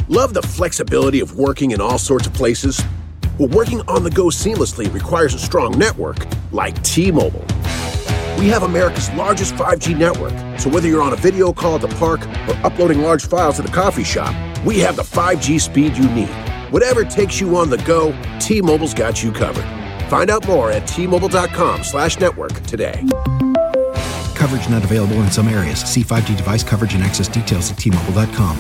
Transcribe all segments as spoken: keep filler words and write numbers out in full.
Love the flexibility of working in all sorts of places? Well, working on the go seamlessly requires a strong network like T-Mobile. We have America's largest five G network, so whether you're on a video call at the park or uploading large files at the coffee shop, we have the five G speed you need. Whatever takes you on the go, T-Mobile's got you covered. Find out more at T-Mobile.com slash network today. Coverage not available in some areas. See five G device coverage and access details at T Mobile dot com.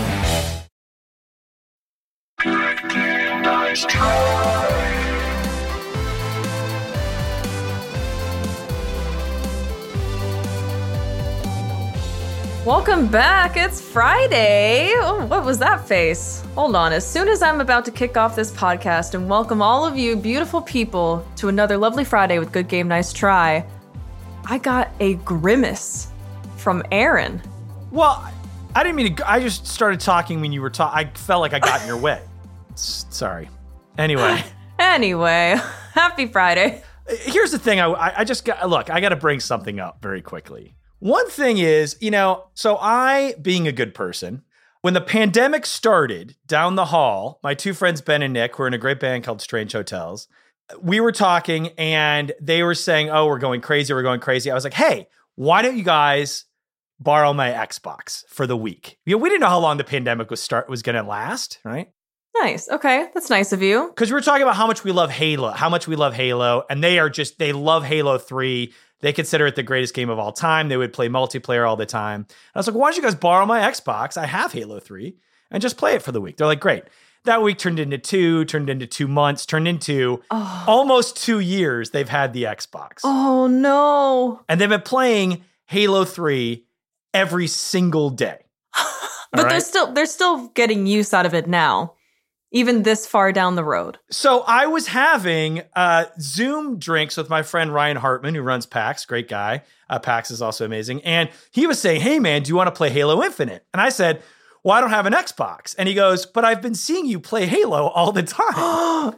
Welcome back. It's Friday. Oh, what was that face? Hold on. As soon as I'm about to kick off this podcast and welcome all of you beautiful people to another lovely Friday with Good Game, Nice Try, I got a grimace from Aaron. Well, I didn't mean to. I just started talking when you were talking. I felt like I got in your way. S- Sorry. Anyway. Anyway, happy Friday. Here's the thing. I, I just got, look, I got to bring something up very quickly. One thing is, you know, so I, being a good person, when the pandemic started down the hall, my two friends, Ben and Nick, who are in a great band called Strange Hotels, we were talking and they were saying, oh, we're going crazy. We're going crazy. I was like, hey, why don't you guys borrow my Xbox for the week? You know, we didn't know how long the pandemic was start was going to last, right? Nice. Okay. That's nice of you. Because we were talking about how much we love Halo, how much we love Halo. And they are just, they love Halo three. They consider it the greatest game of all time. They would play multiplayer all the time. And I was like, why don't you guys borrow my Xbox? I have Halo three and just play it for the week. They're like, great. That week turned into two, turned into two months, turned into oh. almost two years they've had the Xbox. Oh, no. And they've been playing Halo three every single day. But right? they're still they're still getting use out of it now, even this far down the road. So I was having uh, Zoom drinks with my friend Ryan Hartman, who runs PAX, great guy. Uh, PAX is also amazing. And he was saying, hey, man, do you want to play Halo Infinite? And I said, well, I don't have an Xbox. And he goes, but I've been seeing you play Halo all the time.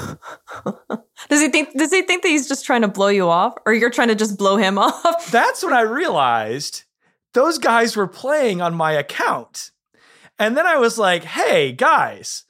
Does he think Does he think that he's just trying to blow you off? Or you're trying to just blow him off? That's when I realized those guys were playing on my account. And then I was like, hey, guys,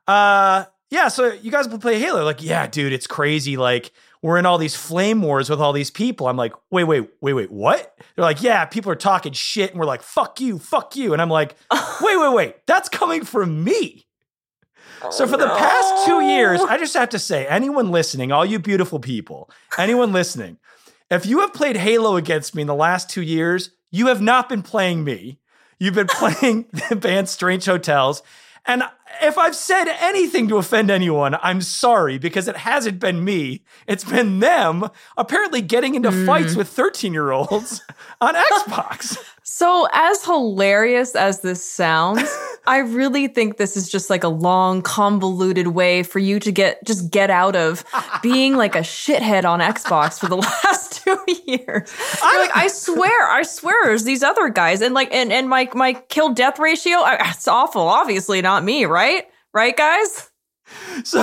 uh, yeah, so you guys will play Halo. Like, yeah, dude, it's crazy. Like, we're in all these flame wars with all these people. I'm like, wait, wait, wait, wait, what? They're like, yeah, people are talking shit. And we're like, fuck you, fuck you. And I'm like, wait, wait, wait, that's coming from me. Oh, so for no. the past two years, I just have to say, anyone listening, all you beautiful people, anyone listening, if you have played Halo against me in the last two years, you have not been playing me. You've been playing the band Strange Hotels. And if I've said anything to offend anyone, I'm sorry, because it hasn't been me. It's been them apparently getting into mm. fights with thirteen-year-olds on Xbox. So as hilarious as this sounds, I really think this is just like a long, convoluted way for you to get just get out of being like a shithead on Xbox for the last two years. You're like, I swear, I swear, there's these other guys, and like, and and my my kill death ratio, I, it's awful. Obviously, not me, right? Right, guys? So,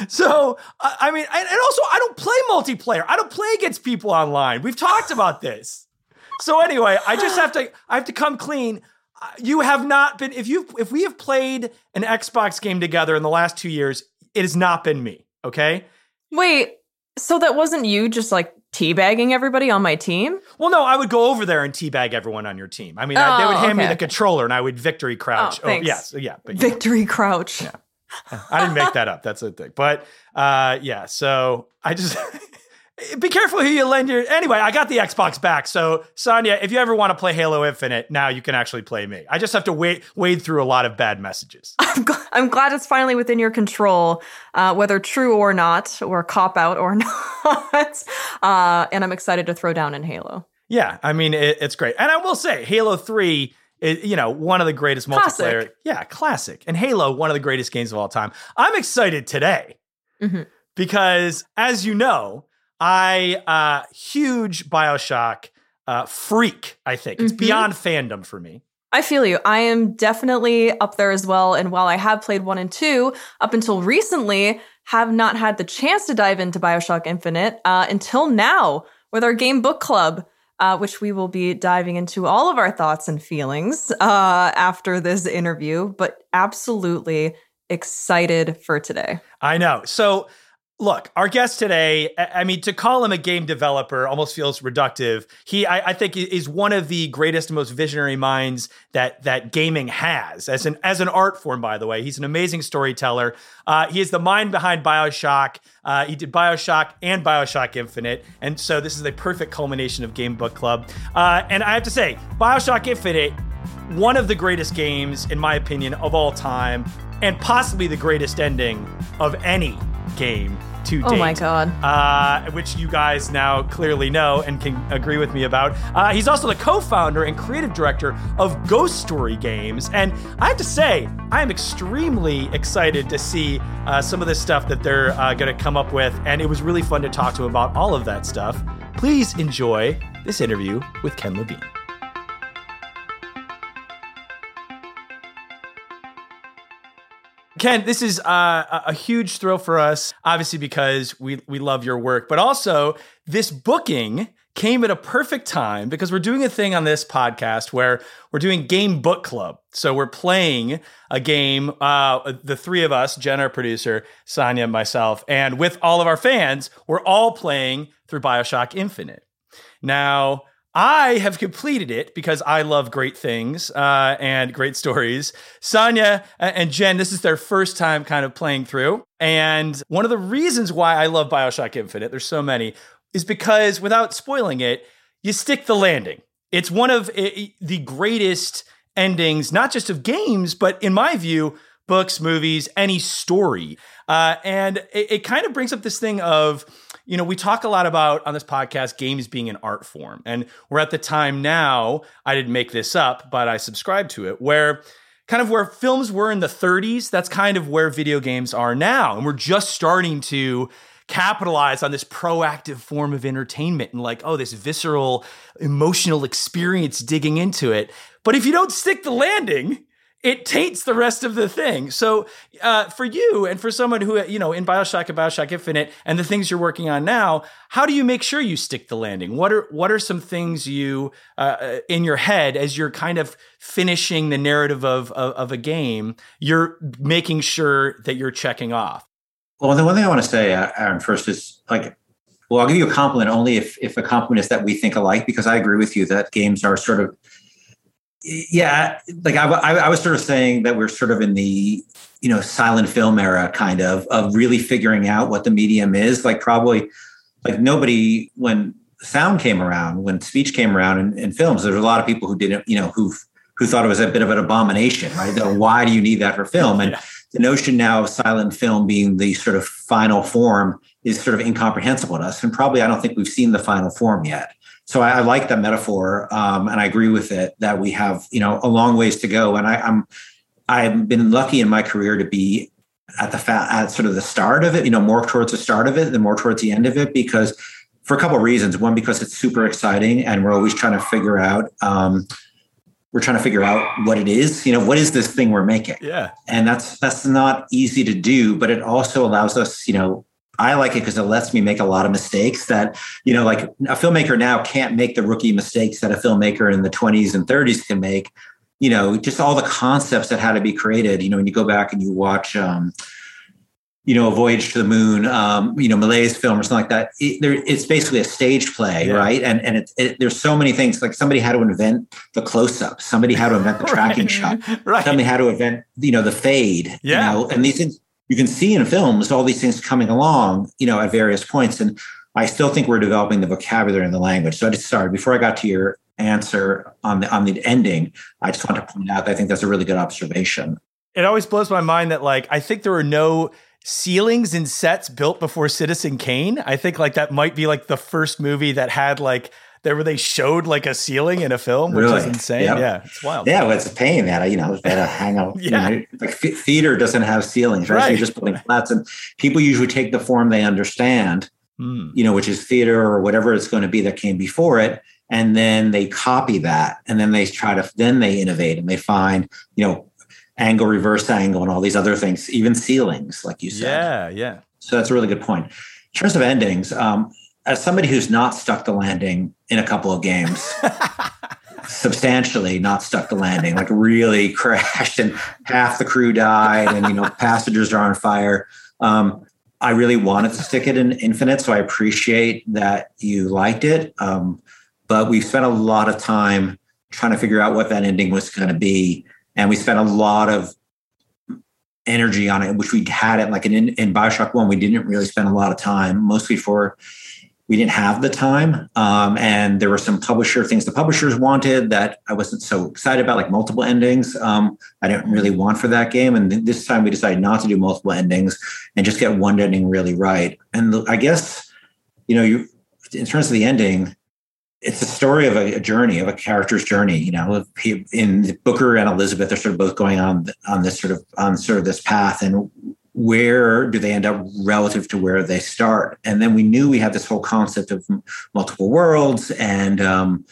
so I mean, and also, I don't play multiplayer. I don't play against people online. We've talked about this. So anyway, I just have to, I have to come clean. You have not been, if you, if we have played an Xbox game together in the last two years, it has not been me. Okay. Wait, so that wasn't you just like teabagging everybody on my team? Well, no, I would go over there and teabag everyone on your team. I mean, oh, I, they would hand okay. me the controller and I would victory crouch. Oh, thanks. Oh yes. Yeah. But, victory yeah. crouch. Yeah. I didn't make that up. That's a thing. But uh, yeah, so I just be careful who you lend your. Anyway, I got the Xbox back. So Sonia, if you ever want to play Halo Infinite, now you can actually play me. I just have to wade wade through a lot of bad messages. I'm, gl- I'm glad it's finally within your control, uh, whether true or not, or cop out or not. uh, and I'm excited to throw down in Halo. Yeah, I mean it, it's great, and I will say Halo three. It, you know, one of the greatest multiplayer. Classic. Yeah, classic. And Halo, one of the greatest games of all time. I'm excited today mm-hmm. because, as you know, I, uh, huge BioShock uh, freak, I think. It's mm-hmm. beyond fandom for me. I feel you. I am definitely up there as well. And while I have played one and two, up until recently, have not had the chance to dive into BioShock Infinite uh, until now with our game book club. uh, which we will be diving into all of our thoughts and feelings uh, after this interview, but absolutely excited for today. I know. So look, our guest today, I mean, to call him a game developer almost feels reductive. He, I, I think, is one of the greatest, most visionary minds that that gaming has as an as an art form. By the way, he's an amazing storyteller. Uh, he is the mind behind BioShock. Uh, he did BioShock and BioShock Infinite, and so this is the perfect culmination of Game Book Club. Uh, and I have to say, BioShock Infinite, one of the greatest games, in my opinion, of all time, and possibly the greatest ending of any game to date. Oh my God. Uh, which you guys now clearly know and can agree with me about. Uh, he's also the co-founder and creative director of Ghost Story Games. And I have to say, I am extremely excited to see uh, some of the stuff that they're uh, going to come up with. And it was really fun to talk to him about all of that stuff. Please enjoy this interview with Ken Levine. Ken, this is uh, a huge thrill for us, obviously because we we love your work, but also this booking came at a perfect time because we're doing a thing on this podcast where we're doing Game Book Club. So we're playing a game, uh, the three of us, Jen, our producer, Sonia, myself, and with all of our fans, we're all playing through BioShock Infinite. Now, I have completed it because I love great things uh, and great stories. Sonia and Jen, this is their first time kind of playing through. And one of the reasons why I love BioShock Infinite, there's so many, is because without spoiling it, you stick the landing. It's one of the greatest endings, not just of games, but in my view, books, movies, any story. Uh, and it, it kind of brings up this thing of, you know, we talk a lot about on this podcast, games being an art form. And we're at the time now, I didn't make this up, but I subscribe to it, where kind of where films were in the thirties, that's kind of where video games are now. And we're just starting to capitalize on this proactive form of entertainment and like, oh, this visceral, emotional experience digging into it. But if you don't stick the landing, it taints the rest of the thing. So uh, for you and for someone who, you know, in BioShock and BioShock Infinite and the things you're working on now, how do you make sure you stick the landing? What are what are some things you, uh, in your head as you're kind of finishing the narrative of, of, of a game, you're making sure that you're checking off? Well, the one thing I want to say, Aaron, first is like, well, I'll give you a compliment only if, if a compliment is that we think alike, because I agree with you that games are sort of, yeah, like I, I, I was sort of saying that we're sort of in the, you know, silent film era kind of, of really figuring out what the medium is. Like probably like nobody, when sound came around, when speech came around in, in films, there's a lot of people who didn't, you know, who who thought it was a bit of an abomination, right? The, why do you need that for film? And yeah. The notion now of silent film being the sort of final form is sort of incomprehensible to us. And probably I don't think we've seen the final form yet. So I, I like that metaphor, um, and I agree with it that we have, you know, a long ways to go. And I, I'm, I've been lucky in my career to be at the fa- at sort of the start of it, you know, more towards the start of it than more towards the end of it, because for a couple of reasons. One, because it's super exciting, and we're always trying to figure out, um, we're trying to figure out what it is. You know, what is this thing we're making? Yeah, and that's that's not easy to do, but it also allows us, you know. I like it because it lets me make a lot of mistakes that, you know, like a filmmaker now can't make the rookie mistakes that a filmmaker in the twenties and thirties can make, you know, just all the concepts that had to be created. You know, when you go back and you watch, um, you know, A Voyage to the Moon, um, you know, Malay's film or something like that, it, there, it's basically a stage play, yeah. right? And and it, it, there's so many things, like somebody had to invent the close-up, somebody had to invent the tracking right. shot, right. somebody had to invent, you know, the fade, yeah. you know, and these things, you can see in films all these things coming along, you know, at various points. And I still think we're developing the vocabulary and the language. So I just sorry, before I got to your answer on the on the ending, I just want to point out that I think that's a really good observation. It always blows my mind that, like, I think there were no ceilings in sets built before Citizen Kane. I think like that might be like the first movie that had like there where they showed like a ceiling in a film, which really? is insane. Yep. Yeah, it's wild. Yeah, well, it's a pain that, you know, it's better hang out. yeah. You know, like theater doesn't have ceilings, right? right. So you're just putting flats, and people usually take the form they understand, mm. you know, which is theater or whatever it's going to be that came before it. And then they copy that, and then they try to, then they innovate and they find, you know, angle, reverse angle, and all these other things, even ceilings, like you said. Yeah, yeah. So that's a really good point. In terms of endings, um, as somebody who's not stuck the landing in a couple of games, substantially not stuck the landing, like really crashed and half the crew died and, you know, passengers are on fire. Um, I really wanted to stick it in Infinite, so I appreciate that you liked it. Um, but we spent a lot of time trying to figure out what that ending was going to be. And we spent a lot of energy on it, which we had it like in, in BioShock one, we didn't really spend a lot of time, mostly for, we didn't have the time. Um, and there were some publisher things the publishers wanted that I wasn't so excited about, like multiple endings. Um, I didn't really want for that game. And this time we decided not to do multiple endings and just get one ending really right. And I guess, you know, you, in terms of the ending, it's a story of a, a journey, of a character's journey. You know, in Booker and Elizabeth are sort of both going on on this sort of on sort of this path, and where do they end up relative to where they start? And then we knew we had this whole concept of multiple worlds, and um,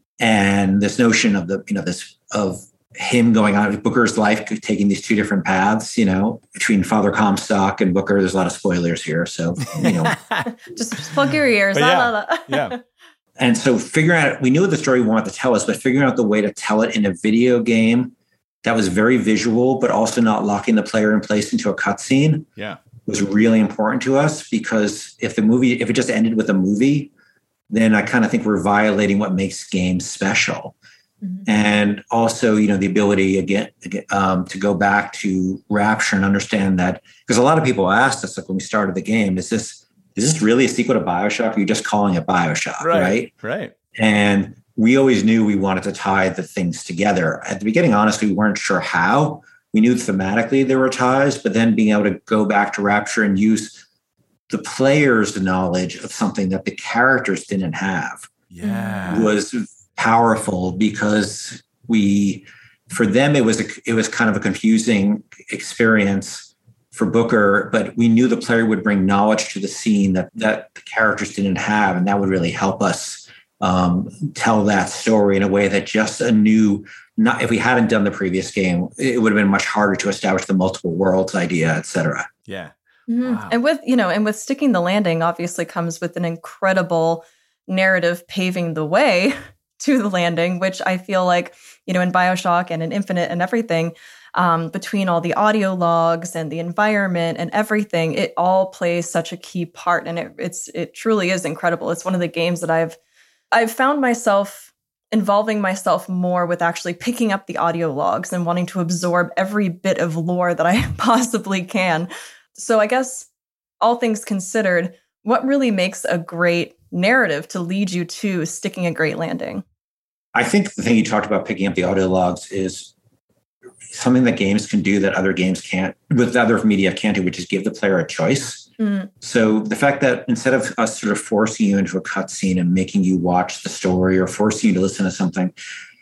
and this notion of the you know this of him going on Booker's life taking these two different paths. You know, between Father Comstock and Booker. There's a lot of spoilers here, so you know, just plug your ears. Yeah, la, la, la. yeah. And so figuring out, we knew the story we wanted to tell us, but figuring out the way to tell it in a video game that was very visual, but also not locking the player in place into a cutscene yeah. was really important to us, because if the movie, if it just ended with a movie, then I kind of think we're violating what makes games special. Mm-hmm. And also, you know, the ability again, um, to go back to Rapture and understand that, because a lot of people asked us, like when we started the game, is this, is this really a sequel to BioShock? Or are you just calling it BioShock, right? Right. right. And we always knew we wanted to tie the things together. At the beginning, honestly, we weren't sure how. We knew thematically there were ties, but then being able to go back to Rapture and use the player's knowledge of something that the characters didn't have yeah. was powerful, because we, for them, it was a, it was kind of a confusing experience for Booker, but we knew the player would bring knowledge to the scene that, that the characters didn't have. And that would really help us um, tell that story in a way that just a new, not if we hadn't done the previous game, it would have been much harder to establish the multiple worlds idea, et cetera. Yeah. Mm-hmm. Wow. And with, you know, and with sticking the landing obviously comes with an incredible narrative paving the way to the landing, which I feel like, you know, in BioShock and in Infinite and everything, Um, between all the audio logs and the environment and everything, it all plays such a key part, and it, it's it truly is incredible. It's one of the games that I've I've found myself involving myself more with actually picking up the audio logs and wanting to absorb every bit of lore that I possibly can. So I guess all things considered, what really makes a great narrative to lead you to sticking a great landing? I think the thing you talked about picking up the audio logs is something that games can do that other games can't, with other media can't do, which is give the player a choice. Mm. So the fact that instead of us sort of forcing you into a cutscene and making you watch the story or forcing you to listen to something,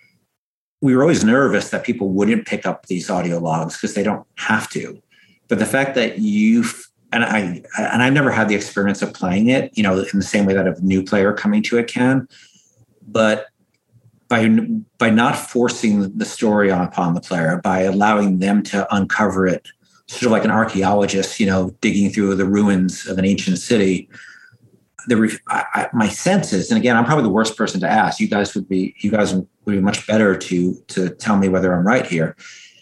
we were always nervous that people wouldn't pick up these audio logs because they don't have to. But the fact that you and I and I've never had the experience of playing it, you know, in the same way that a new player coming to it can, but by by not forcing the story upon the player, by allowing them to uncover it, sort of like an archaeologist, you know, digging through the ruins of an ancient city. The I, I, my sense is, and again, I'm probably the worst person to ask. You guys would be, you guys would be much better to to tell me whether I'm right here.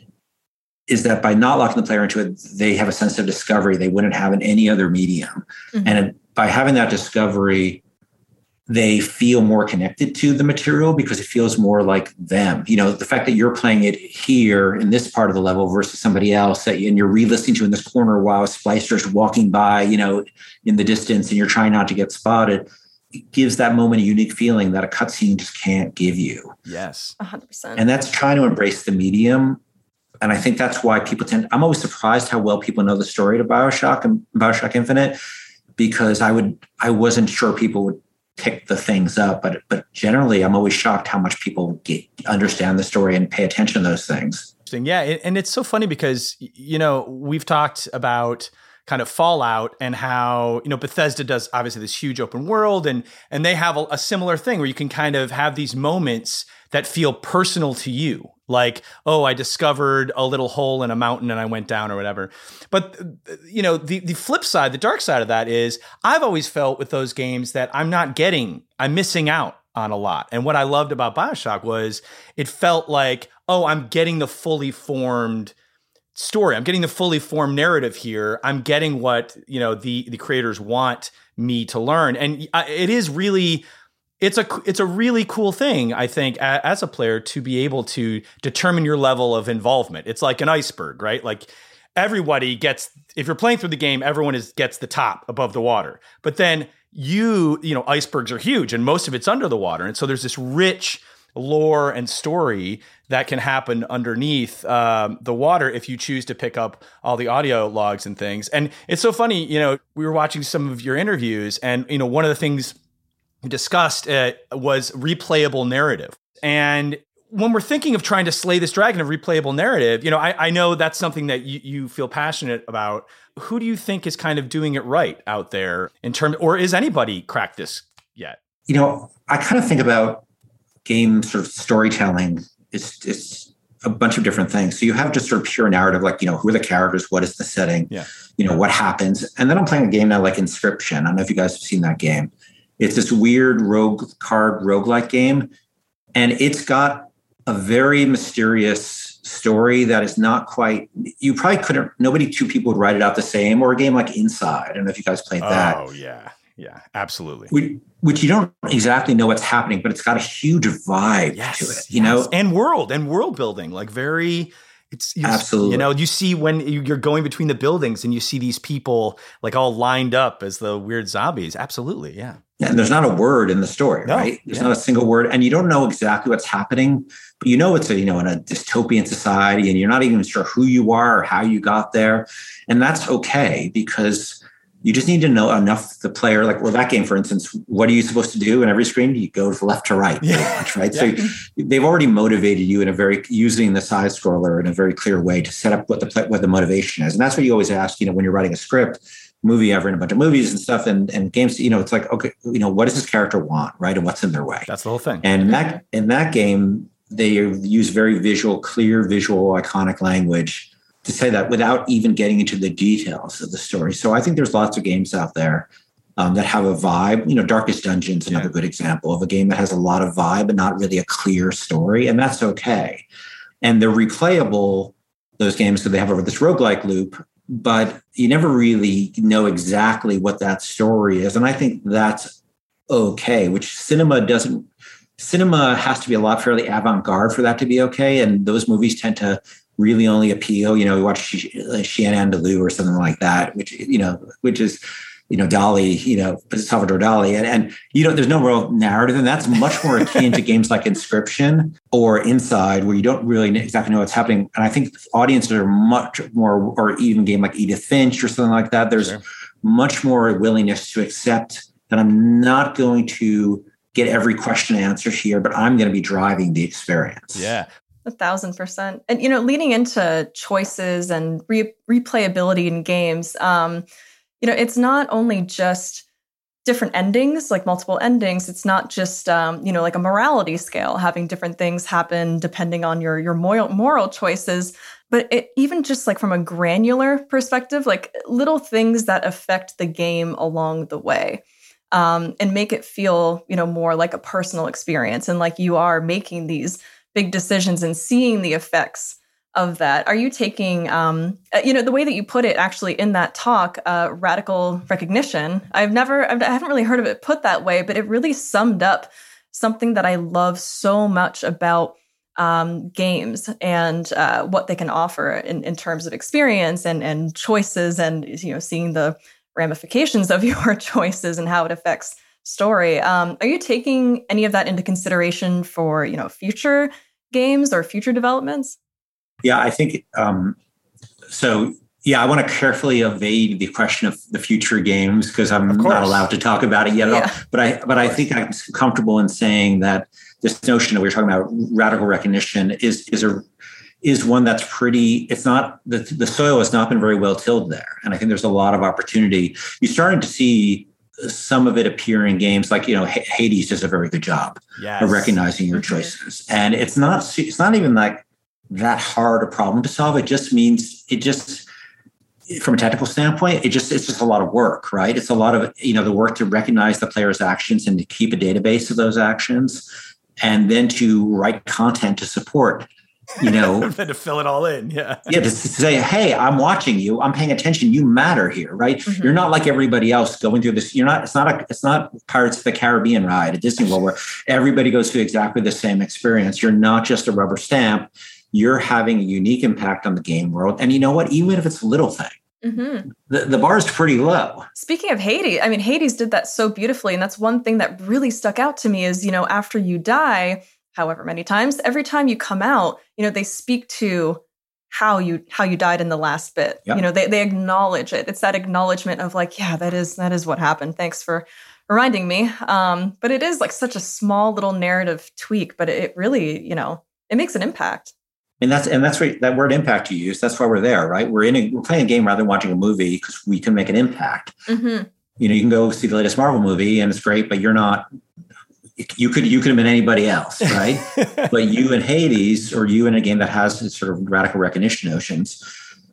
Is that by not locking the player into it, they have a sense of discovery they wouldn't have in any other medium, mm-hmm. and by having that discovery, they feel more connected to the material because it feels more like them. You know, the fact that you're playing it here in this part of the level versus somebody else that you, and you're re-listening to in this corner while a splicer's walking by, you know, in the distance, and you're trying not to get spotted, it gives that moment a unique feeling that a cutscene just can't give you. Yes. one hundred percent. And that's trying to embrace the medium. And I think that's why people tend, I'm always surprised how well people know the story to BioShock and BioShock Infinite, because I would, I wasn't sure people would pick the things up, but but generally I'm always shocked how much people get, understand the story and pay attention to those things. Yeah, and it's so funny because, you know, we've talked about kind of Fallout and how, you know, Bethesda does obviously this huge open world, and and they have a, a similar thing where you can kind of have these moments that feel personal to you. Like, oh, I discovered a little hole in a mountain and I went down or whatever. But, you know, the, the flip side, the dark side of that is I've always felt with those games that I'm not getting, I'm missing out on a lot. And what I loved about BioShock was it felt like, oh, I'm getting the fully formed story. I'm getting the fully formed narrative here. I'm getting what, you know, the, the creators want me to learn. And it is really... It's a it's a really cool thing, I think, as a player to be able to determine your level of involvement. It's like an iceberg, right? Like everybody gets, if you're playing through the game, everyone is gets the top above the water. But then you, you know, icebergs are huge and most of it's under the water. And so there's this rich lore and story that can happen underneath um, the water if you choose to pick up all the audio logs and things. And it's so funny, you know, we were watching some of your interviews and, you know, one of the things discussed uh, was replayable narrative. And when we're thinking of trying to slay this dragon of replayable narrative, you know, I, I know that's something that you, you feel passionate about. Who do you think is kind of doing it right out there in terms, or is anybody cracked this yet? You know, I kind of think about game sort of storytelling. It's, it's a bunch of different things. So you have just sort of pure narrative, like, you know, who are the characters? What is the setting? Yeah. You know, what happens? And then I'm playing a game now like Inscription. I don't know if you guys have seen that game. It's this weird rogue card roguelike game. And it's got a very mysterious story that is not quite, you probably couldn't, nobody, two people would write it out the same, or a game like Inside. I don't know if you guys played that. Oh, yeah. Yeah, absolutely. Which, which you don't exactly know what's happening, but it's got a huge vibe yes, to it, you yes. know? And world, and world building, like very... It's you, absolutely, you know, you see when you're going between the buildings and you see these people like all lined up as the weird zombies. Absolutely. Yeah. And there's not a word in the story, no, right? There's yeah. not a single word. And you don't know exactly what's happening, but you know, it's a, you know, in a dystopian society and you're not even sure who you are or how you got there. And that's okay because you just need to know enough the player, like, well, that game, for instance, what are you supposed to do in every screen? You go from left to right, yeah. pretty much, right? Yeah. So they've already motivated you in a very, using the side scroller in a very clear way to set up what the what the motivation is. And that's what you always ask, you know, when you're writing a script, movie, I've written a bunch of movies and stuff and, and games, you know, it's like, okay, you know, what does this character want, right? And what's in their way? That's the whole thing. And in that, in that game, they use very visual, clear, visual, iconic language to say that without even getting into the details of the story. So I think there's lots of games out there um, that have a vibe. You know, Darkest Dungeon's another yeah. good example of a game that has a lot of vibe, but not really a clear story. And that's okay. And they're replayable, those games, so they have this roguelike loop, but you never really know exactly what that story is. And I think that's okay, which cinema doesn't, cinema has to be a lot fairly avant-garde for that to be okay. And those movies tend to really only appeal, you know, we watch Chien Andalou or something like that, which, you know, which is, you know, Dali, you know, Salvador Dali. And, and you know, there's no real narrative. And that's much more akin to games like Inscription or Inside, where you don't really exactly know what's happening. And I think audiences are much more, or even a game like Edith Finch or something like that, there's sure. much more willingness to accept that I'm not going to get every question answered here, but I'm going to be driving the experience. Yeah. A thousand percent. And, you know, leading into choices and re- replayability in games, um, you know, it's not only just different endings, like multiple endings. It's not just, um, you know, like a morality scale, having different things happen depending on your, your moral, moral choices. But it, even just like from a granular perspective, like little things that affect the game along the way. Um, and make it feel, you know, more like a personal experience and like you are making these big decisions and seeing the effects of that. Are you taking, um, you know, the way that you put it actually in that talk, uh, radical recognition? I've never, I've, I haven't really heard of it put that way, but it really summed up something that I love so much about um, games and uh, what they can offer in, in terms of experience and, and choices and, you know, seeing the ramifications of your choices and how it affects story. Um, are you taking any of that into consideration for, you know, future games or future developments? Yeah, I think um, so. Yeah, I want to carefully evade the question of the future games because I'm not allowed to talk about it yet. Yeah. At all. But I, but I think I'm comfortable in saying that this notion that we were talking about, radical recognition, is is a is one that's pretty, it's not, the, the soil has not been very well tilled there. And I think there's a lot of opportunity. You're starting to see some of it appear in games like, you know, Hades does a very good job yes. of recognizing your mm-hmm. choices. And it's not, it's not even like that hard a problem to solve. It just means, it just, from a technical standpoint, it just, it's just a lot of work, right? It's a lot of, you know, the work to recognize the player's actions and to keep a database of those actions, and then to write content to support, you know, then to fill it all in. Yeah. Yeah. To say, hey, I'm watching you. I'm paying attention. You matter here, right? Mm-hmm. You're not like everybody else going through this. You're not, it's not a, it's not Pirates of the Caribbean ride at Disney World where everybody goes through exactly the same experience. You're not just a rubber stamp. You're having a unique impact on the game world. And you know what? Even if it's a little thing, mm-hmm. the, the bar is pretty low. Speaking of Hades, I mean, Hades did that so beautifully. And that's one thing that really stuck out to me is, you know, after you die, however many times, every time you come out, you know, they speak to how you how you died in the last bit. Yep. You know, they they acknowledge it. It's that acknowledgement of like, yeah, that is that is what happened. Thanks for reminding me. Um, but it is like such a small little narrative tweak, but it really, you know, it makes an impact. And that's and that's what that word impact you use. That's why we're there, right? We're in a, we're playing a game rather than watching a movie because we can make an impact. Mm-hmm. You know, you can go see the latest Marvel movie and it's great, but you're not. You could you could have been anybody else, right? But you in Hades, or you in a game that has sort of radical recognition notions,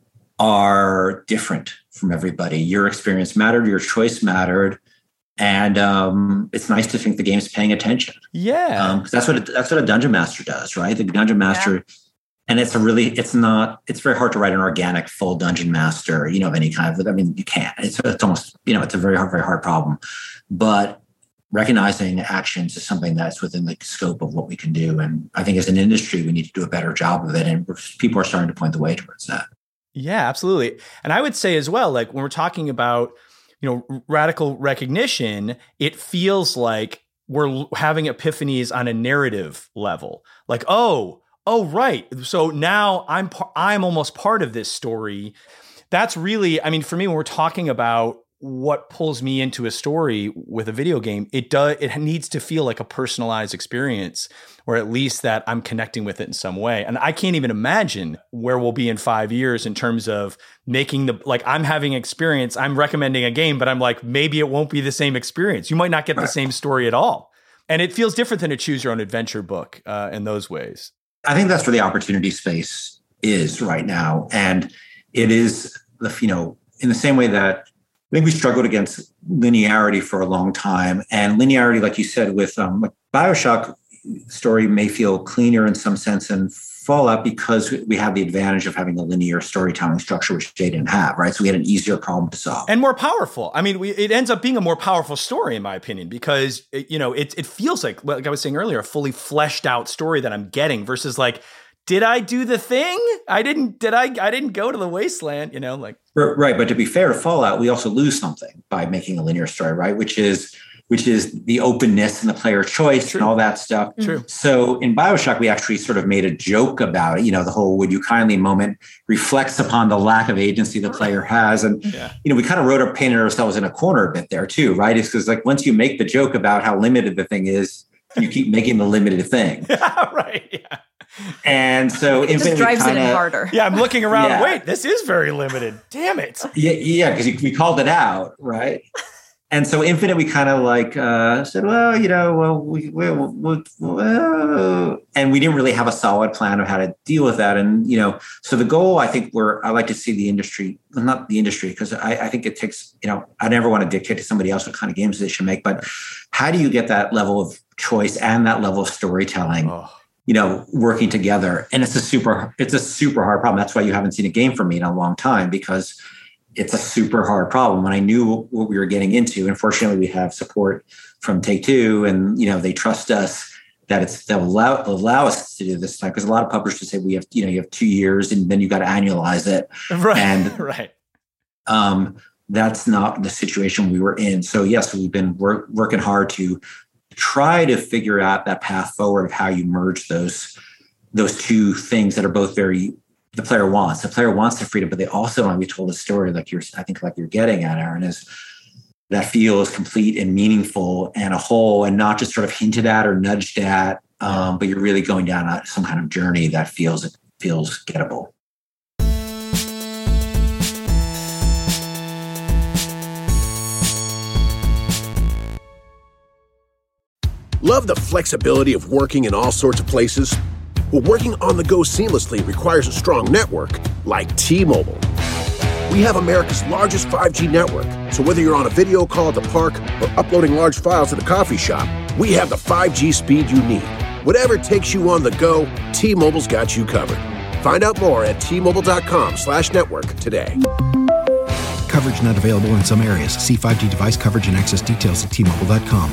are different from everybody. Your experience mattered, your choice mattered, and um, it's nice to think the game's paying attention. Yeah, um, that's what it, that's what a dungeon master does, right? The dungeon master. Yeah. And it's a really, it's not, it's very hard to write an organic full dungeon master, you know, of any kind of, I mean, you can't, it's, it's almost, you know, it's a very hard, very hard problem, but recognizing actions is something that's within the scope of what we can do. And I think as an industry, we need to do a better job of it. And people are starting to point the way towards that. Yeah, absolutely. And I would say as well, like when we're talking about, you know, radical recognition, it feels like we're having epiphanies on a narrative level. Like, oh, Oh, right. So now I'm par- I'm almost part of this story. That's really, I mean, for me, when we're talking about what pulls me into a story with a video game, it does it needs to feel like a personalized experience, or at least that I'm connecting with it in some way. And I can't even imagine where we'll be in five years in terms of making the, like I'm having experience, I'm recommending a game, but I'm like, maybe it won't be the same experience. You might not get the same story at all. And it feels different than a choose your own adventure book uh, in those ways. I think that's where the opportunity space is right now. And it is, the you know, in the same way that I think we struggled against linearity for a long time. And linearity, like you said, with um, BioShock story may feel cleaner in some sense than Fallout because we have the advantage of having a linear storytelling structure, which they didn't have, right? So we had an easier problem to solve. And more powerful. I mean, we, it ends up being a more powerful story, in my opinion, because, it, you know, it, it feels like, like I was saying earlier, a fully fleshed out story that I'm getting versus like, did I do the thing? I didn't, did I, I didn't go to the wasteland, you know, like. Right. But to be fair to Fallout, we also lose something by making a linear story, right? Which is, which is the openness and the player choice True. And all that stuff. True. So in BioShock, we actually sort of made a joke about it. You know, the whole "would you kindly" moment reflects upon the lack of agency the player has. And, yeah. you know, we kind of wrote or painted ourselves in a corner a bit there too, right? It's because like once you make the joke about how limited the thing is, you keep making the limited thing. Right. Yeah. And so it just drives kinda, it in harder. Yeah, I'm looking around. Yeah. Wait, this is very limited. Damn it. Yeah, yeah, because we called it out, right? And so Infinite, we kind of like uh, said, well, you know, well, we, we, we, well, and we didn't really have a solid plan of how to deal with that. And, you know, so the goal, I think, where I like to see the industry, well, not the industry, because I, I think it takes, you know, I never want to dictate to somebody else what kind of games they should make, but how do you get that level of choice and that level of storytelling, oh. you know, working together? And it's a super, it's a super hard problem. That's why you haven't seen a game from me in a long time, because it's a super hard problem. And I knew what we were getting into. Unfortunately, we have support from Take-Two, and you know they trust us that it's they'll allow, allow us to do this time, because a lot of publishers say we have you know you have two years and then you got to annualize it. Right. And right. Um, that's not the situation we were in. So yes, we've been work, working hard to try to figure out that path forward of how you merge those those two things that are both very. The player wants. The player wants the freedom, but they also want to be told a story like you're, I think, like you're getting at, Aaron, is that feels complete and meaningful and a whole, and not just sort of hinted at or nudged at, um, but you're really going down a, some kind of journey that feels feels gettable. Love the flexibility of working in all sorts of places? Well, working on the go seamlessly requires a strong network like T-Mobile. We have America's largest five G network, so whether you're on a video call at the park or uploading large files at the coffee shop, we have the five G speed you need. Whatever takes you on the go, T-Mobile's got you covered. Find out more at T-Mobile.com slash network today. Coverage not available in some areas. See five G device coverage and access details at T Mobile dot com.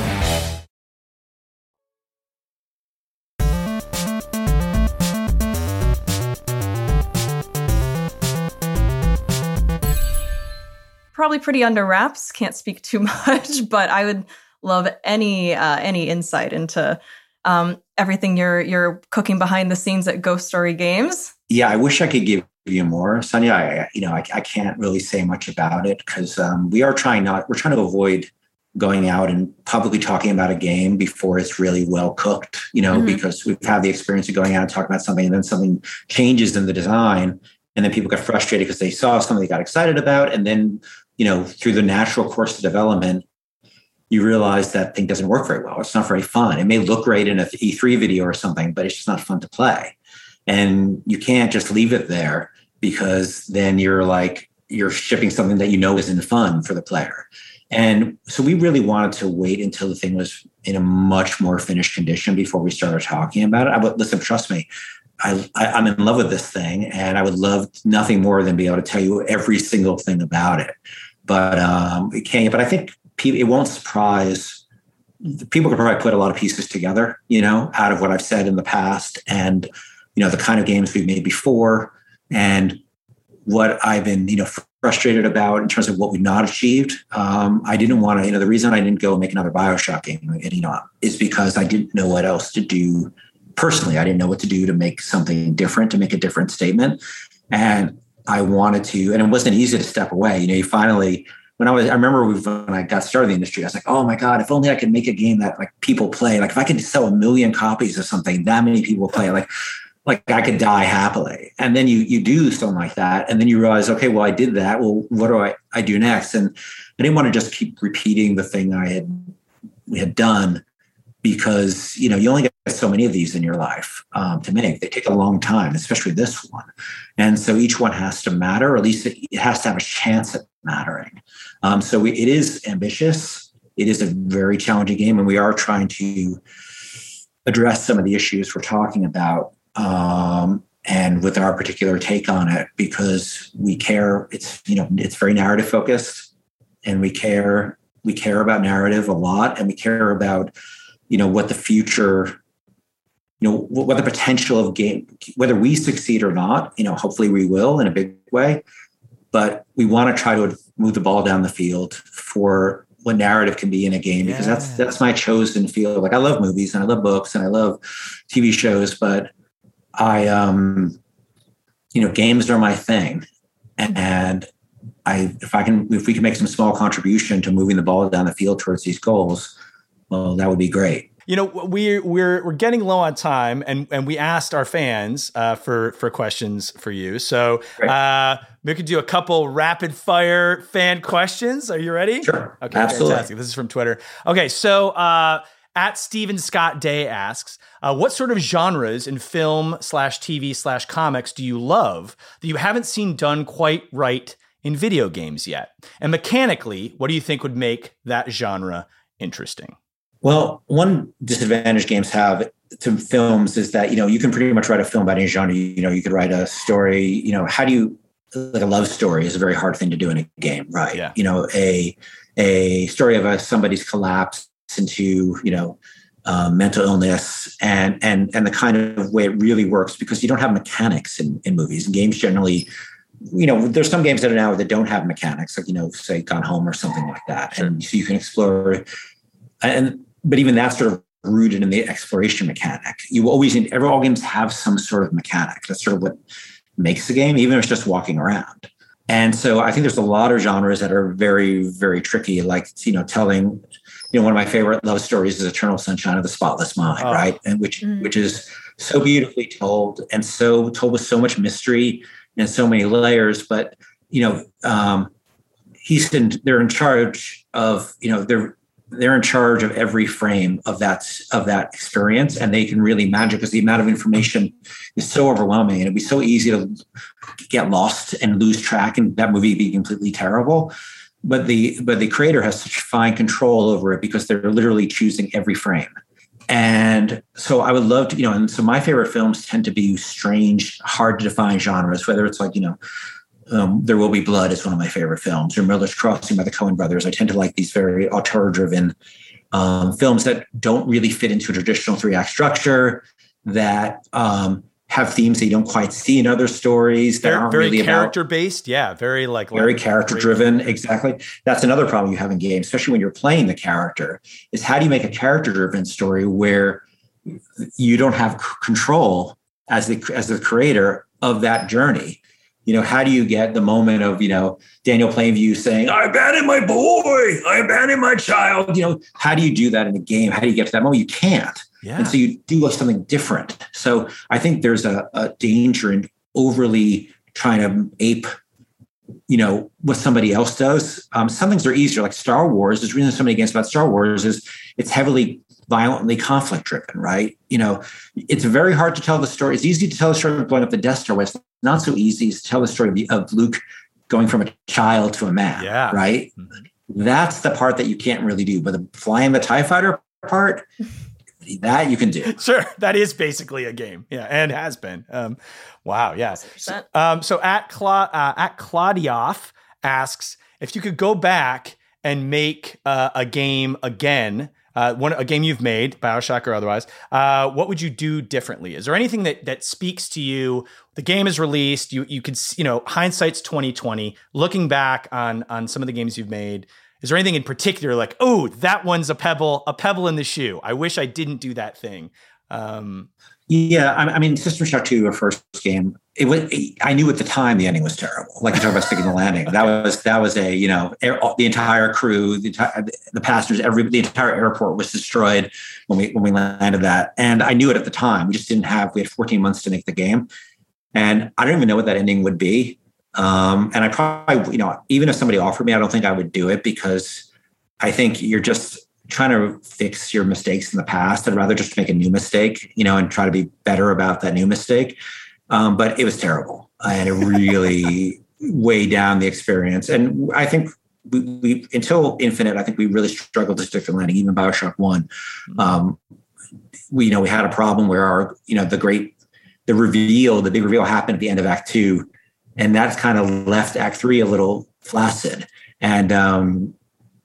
Probably pretty under wraps. Can't speak too much, but I would love any uh, any insight into um, everything you're you're cooking behind the scenes at Ghost Story Games. Yeah, I wish I could give you more, Sonia. I, you know, I, I can't really say much about it because um, we are trying not. We're trying to avoid going out and publicly talking about a game before it's really well cooked. You know, mm-hmm. because we've had the experience of going out and talking about something, and then something changes in the design, and then people get frustrated because they saw something they got excited about, and then, you know, through the natural course of development, you realize that thing doesn't work very well. It's not very fun. It may look great in an E three video or something, but it's just not fun to play. And you can't just leave it there because then you're like, you're shipping something that you know isn't fun for the player. And so we really wanted to wait until the thing was in a much more finished condition before we started talking about it. I would, listen, trust me, I, I, I'm in love with this thing, and I would love nothing more than be able to tell you every single thing about it. But um, we can't. But I think people, it won't surprise. People can probably put a lot of pieces together, you know, out of what I've said in the past, and you know, the kind of games we've made before, and what I've been, you know, frustrated about in terms of what we've not achieved. Um, I didn't want to, you know, the reason I didn't go make another BioShock game, you know, is because I didn't know what else to do. Personally, I didn't know what to do to make something different, to make a different statement. And I wanted to, and it wasn't easy to step away. You know, you finally, when I was, I remember when I got started in the industry, I was like, oh my God, if only I could make a game that like people play. Like if I could sell a million copies of something, that many people play, like, like I could die happily. And then you you do something like that. And then you realize, okay, well, I did that. Well, what do I, I do next? And I didn't want to just keep repeating the thing I had, we had done, because, you know, you only get so many of these in your life um, to make. They take a long time, especially this one. And so each one has to matter, or at least it, it has to have a chance at mattering. Um, so we, it is ambitious. It is a very challenging game. And we are trying to address some of the issues we're talking about, um, and with our particular take on it, because we care. It's, you know, it's very narrative focused, and we care, we care about narrative a lot, and we care about, you know, what the future, you know, what the potential of game, whether we succeed or not, you know, hopefully we will in a big way, but we want to try to move the ball down the field for what narrative can be in a game, because yeah. that's, that's my chosen field. Like I love movies and I love books and I love T V shows, but I, um, you know, games are my thing. And I, if I can, if we can make some small contribution to moving the ball down the field towards these goals, well, that would be great. You know, we're we're we're getting low on time, and and we asked our fans uh, for for questions for you. So uh, we could do a couple rapid fire fan questions. Are you ready? Sure. Okay. Absolutely. Fantastic. This is from Twitter. Okay. So uh, at Stephen Scott Day asks, uh, what sort of genres in film slash T V slash comics do you love that you haven't seen done quite right in video games yet? And mechanically, what do you think would make that genre interesting? Well, one disadvantage games have to films is that, you know, you can pretty much write a film about any genre. You know, you could write a story, you know, how do you, like a love story is a very hard thing to do in a game, right? Yeah. You know, a a story of a, somebody's collapse into, you know, uh, mental illness and and and the kind of way it really works, because you don't have mechanics in, in movies. And games generally, you know, there's some games that are now that don't have mechanics, like, you know, say Gone Home or something like that. Sure. And so you can explore, and but even that's sort of rooted in the exploration mechanic. You always need, every all games have some sort of mechanic. That's sort of what makes the game, even if it's just walking around. And so I think there's a lot of genres that are very, very tricky, like, you know, telling, you know, one of my favorite love stories is Eternal Sunshine of the Spotless Mind, oh. right? And which, mm. which is so beautifully told, and so told with so much mystery and so many layers. But you know, um, he's in, they're in charge of, you know, they're they're in charge of every frame of that of that experience, and they can really manage it because the amount of information is so overwhelming, and it'd be so easy to get lost and lose track, and that movie be completely terrible. But the but the creator has such fine control over it because they're literally choosing every frame. And so I would love to, you know, and so my favorite films tend to be strange, hard to define genres, whether it's like, you know, um, There Will Be Blood is one of my favorite films, or Miller's Crossing by the Coen brothers. I tend to like these very auteur-driven um, films that don't really fit into a traditional three-act structure, that um, have themes that you don't quite see in other stories. That They're aren't very really character-based. Yeah, very like very like, character-driven. Exactly. That's another problem you have in games, especially when you're playing the character, is how do you make a character-driven story where you don't have c- control as the as the creator of that journey? You know, how do you get the moment of, you know, Daniel Plainview saying, I abandoned my boy, I abandoned my child. You know, how do you do that in a game? How do you get to that moment? You can't. Yeah. And so you do something different. So I think there's a, a danger in overly trying to ape, you know, what somebody else does. Um, some things are easier, like Star Wars. There's reason so many games about Star Wars is it's heavily violently conflict driven, right? You know, it's very hard to tell the story. It's easy to tell the story of blowing up the Death Star. It's not so easy to tell the story of, of Luke going from a child to a man, yeah. right? Mm-hmm. That's the part that you can't really do. But the flying the TIE fighter part, that you can do. Sure. That is basically a game. Yeah. And has been. Um, wow. Yeah. So, um, so at, Cla- uh, at Claudioff asks, if you could go back and make uh, a game again, Uh, one a game you've made, BioShock or otherwise, uh, what would you do differently? Is there anything that that speaks to you? The game is released. You you could, you know, hindsight's twenty twenty. Looking back on on some of the games you've made, is there anything in particular like, oh, that one's a pebble, a pebble in the shoe? I wish I didn't do that thing. Um, yeah, I, I mean, System Shock two, our first game, it was. I knew at the time the ending was terrible. Like you talk about sticking the landing, that was that was a you know air, the entire crew, the entire, the passengers, every the entire airport was destroyed when we when we landed that, and I knew it at the time. We just didn't have. We had fourteen months to make the game, and I don't even know what that ending would be. Um, and I probably you know even if somebody offered me, I don't think I would do it because I think you're just trying to fix your mistakes in the past. I'd rather just make a new mistake, you know, and try to be better about that new mistake. Um, but it was terrible, and it really weighed down the experience. And I think we, we until Infinite, I think we really struggled to stick the landing. Even BioShock One, um, we you know we had a problem where our you know the great the reveal, the big reveal happened at the end of Act Two, and that's kind of left Act Three a little flaccid. And um,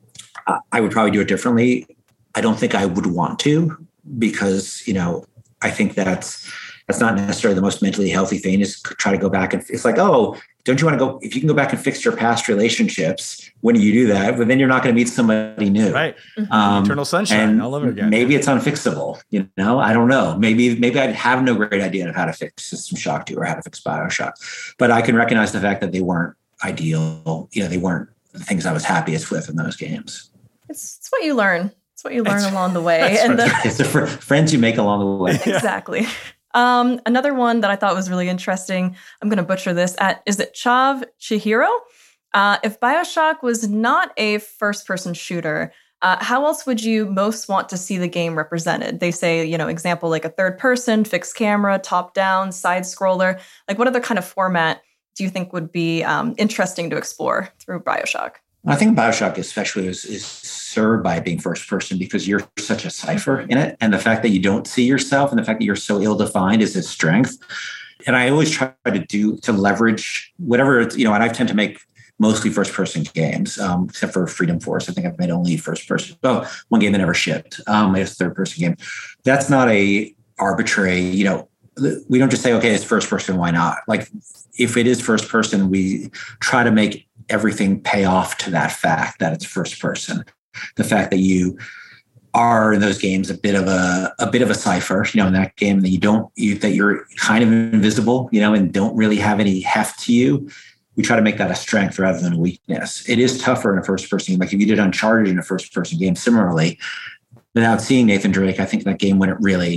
I would probably do it differently. I don't think I would want to because you know I think that's. That's not necessarily the most mentally healthy thing is try to go back and it's like, oh, don't you want to go, if you can go back and fix your past relationships, when do you do that? But then you're not going to meet somebody new. Right. Um, Eternal sunshine all over again. Maybe it's unfixable. You know, I don't know. Maybe, maybe I'd have no great idea of how to fix System Shock two or how to fix BioShock, but I can recognize the fact that they weren't ideal. You know, they weren't the things I was happiest with in those games. It's, it's what you learn. It's what you learn That's, along the way. And the, it's the fr- friends you make along the way. Exactly. Um, another one that I thought was really interesting, I'm going to butcher this, at is it Chav Chihiro? Uh, if BioShock was not a first-person shooter, uh, how else would you most want to see the game represented? They say, you know, example, like a third person, fixed camera, top-down, side-scroller. Like what other kind of format do you think would be um, interesting to explore through BioShock? I think BioShock especially is, is served by being first person because you're such a cipher in it. And the fact that you don't see yourself and the fact that you're so ill-defined is its strength. And I always try to do, to leverage whatever, it's, you know, and I tend to make mostly first person games, um, except for Freedom Force. I think I've made only first person. Oh, one game that never shipped. Um, it's a third person game. That's not a arbitrary, you know, we don't just say, okay, it's first person, why not? Like if it is first person, we try to make everything pay off to that fact that it's first person. The fact that you are in those games a bit of a a bit of a cipher, you know, in that game that you don't you, that you're kind of invisible, you know, and don't really have any heft to you. We try to make that a strength rather than a weakness. It is tougher in a first person game. Like if you did Uncharted in a first person game, similarly, without seeing Nathan Drake, I think that game wouldn't really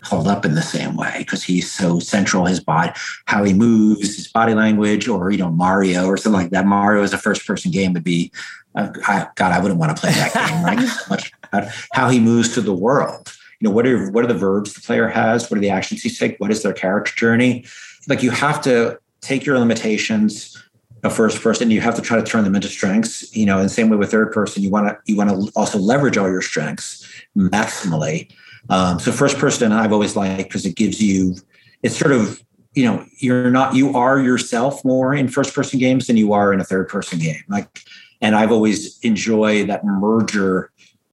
hold up in the same way because he's so central. His body, how he moves, his body language, or you know Mario or something like that. Mario as a first-person game would be, uh, I, God, I wouldn't want to play that game. Right? So much about how he moves through the world. You know, what are what are the verbs the player has? What are the actions he takes? What is their character journey? Like you have to take your limitations of first person, you have to try to turn them into strengths. You know, in the same way with third person, you want to you want to also leverage all your strengths maximally. Um, so first person, I've always liked because it gives you, it's sort of, you know, you're not, you are yourself more in first person games than you are in a third person game. Like, and I've always enjoyed that merger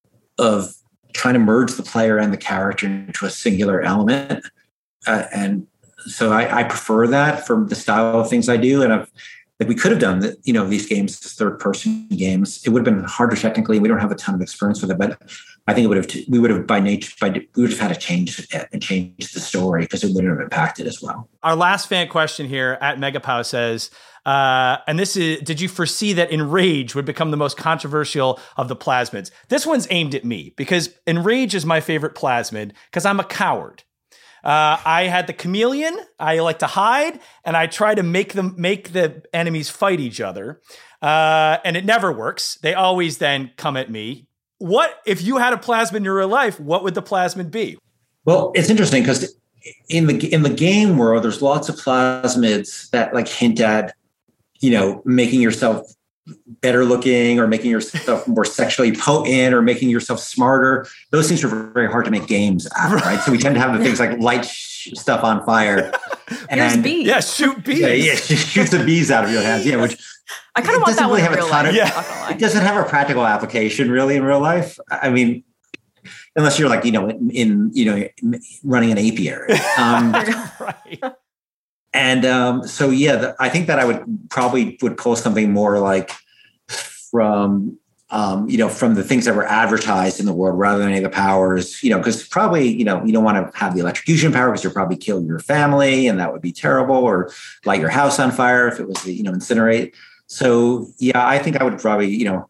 of trying to merge the player and the character into a singular element. Uh, and so I, I prefer that for the style of things I do. And I've, like we could have done that, you know, these games, third person games, it would have been harder technically. We don't have a ton of experience with it, but I think it would have, we would have by nature, by, we would have had to change it and change the story because it wouldn't have impacted as well. Our last fan question here at Megapow says, uh, and this is, did you foresee that Enrage would become the most controversial of the plasmids? This one's aimed at me because Enrage is my favorite plasmid because I'm a coward. Uh, I had the chameleon. I like to hide, and I try to make them make the enemies fight each other, uh, and it never works. They always then come at me. What if you had a plasmid in your real life? What would the plasmid be? Well, it's interesting because in the in the game world, there's lots of plasmids that like hint at, you know, making yourself better looking or making yourself more sexually potent or making yourself smarter. Those things are very hard to make games out of, right? So we tend to have the things like light sh- stuff on fire. Here's and bees. Yeah, shoot bees. Yeah, yeah, shoot the bees out of your hands. Yeah, which I kind of want that one really in real life. Of, yeah. Not gonna lie. It doesn't have a practical application really in real life. I mean, unless you're like, you know, in, in you know, running an apiary. Um, Right. And um, so, yeah, the, I think that I would probably would pull something more like from, um, you know, from the things that were advertised in the world rather than any of the powers, you know, because probably, you know, you don't want to have the electrocution power because you'll probably kill your family and that would be terrible, or light your house on fire if it was, you know, incinerate. So, yeah, I think I would probably, you know,